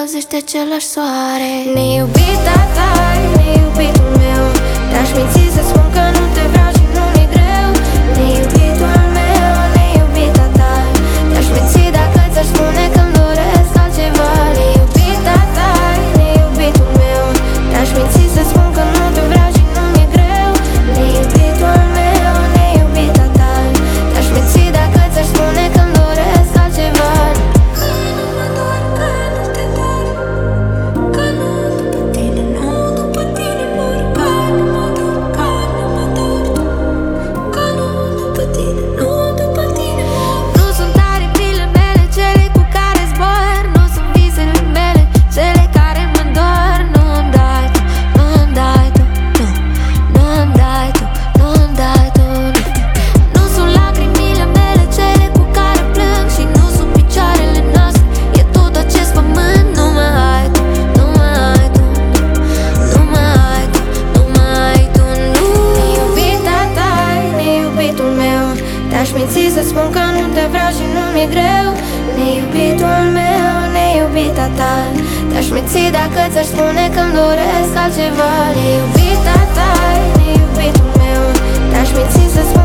încălzește același soare. Neiubita ta, neiubitul meu, te-aș minți să spun că nu te vreau și nu mi-e greu. Neiubitul meu, neiubita ta, te-aș minți dacă ți-aș spune că-mi doresc altceva. Neiubita ta, neiubitul meu, te-aș minți să spun că nu te vreau și nu mi-e greu. Neiubitul meu, neiubita ta, te-aș minți dacă ți-aș spune că-mi doresc altceva. Nu sunt aripile mele cele cu care zbor, nu sunt visele mele cele care mă dor. Nu-mi dai tu, nu-mi dai tu, nu, nu-mi dai tu, nu-mi dai tu, nu. Nu sunt lacrimile mele cele cu care plâng și nu sunt picioarele noastre, e tot acest pământ. Nu mă ai tu, nu mă ai tu, nu mă ai tu, nu mă ai tu, nu. Neiubita ta, neiubitul meu, te-aș minți să spun că nu te vreau și nu mi-e greu. Neiubitul meu, neiubita ta, te-aș minți dacă ți-aș spune că-mi doresc altceva. Neiubita ta, neiubitul meu, te-aș minți să spun